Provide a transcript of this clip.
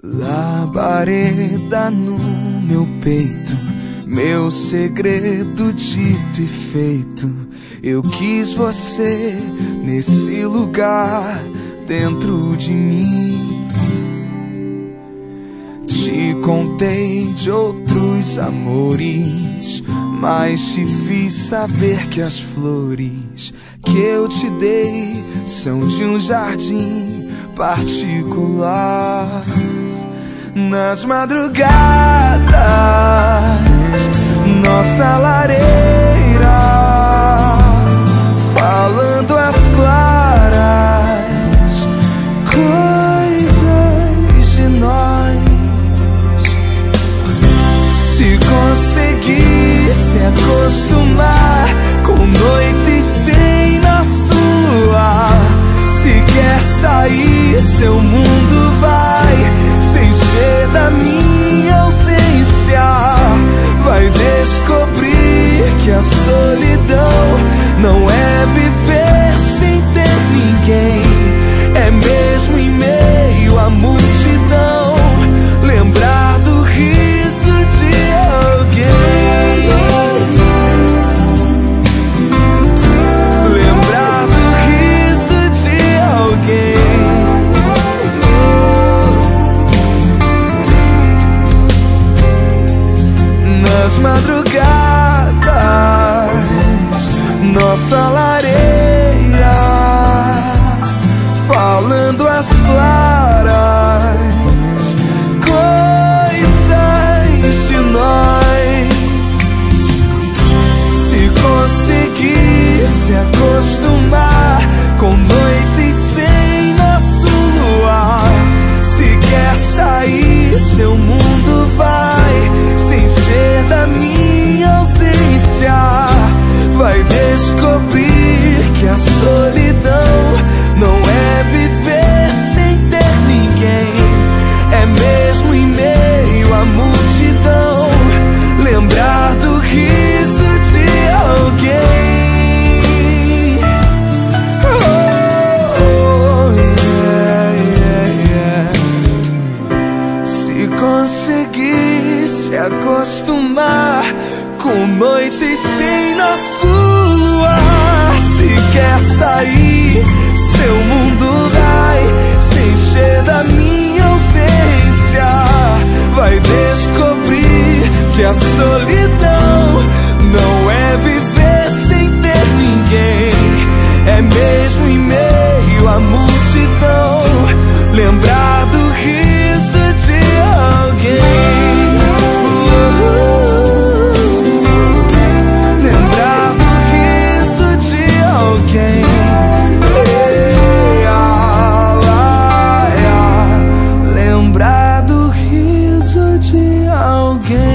Labareda no meu peito, meu segredo dito e feito. Eu quis você nesse lugar dentro de mim. Te contei de outros amores, mas te fiz saber que as flores que eu te dei são de um jardim particular. Nas madrugadas, nossa lareira, falando às claras, coisas de nós. Se conseguisse acostumar com noites sem nosso luar, se quer sair, seu mundo vai se encher da minha ausência. Vai descobrir que a solidão não é viver sem ter ninguém. É mesmo em meio à multidão lembrar do riso de alguém. Lembrar do riso de alguém. Nas madrugadas, nossa lareira, falando às claras, coisas de nós. Se conseguisse acostumar com noites sem nosso luar, se quer sair, seu mundo vai se encher da minha ausência. Vai descobrir que a solidão não é viver sem ter ninguém. É mesmo em meio à multidão lembrar do riso de alguém. Oh, yeah, yeah, yeah. Se conseguisse acostumar com noites sem nosso luar, se quer sair, seu mundo vai se encher da minha ausência. Vai descobrir que a solidão não é viver sem ter ninguém. É mesmo em meio à multidão lembrar do riso de alguém. Lembrar do riso de alguém. Lembrar do riso de alguém.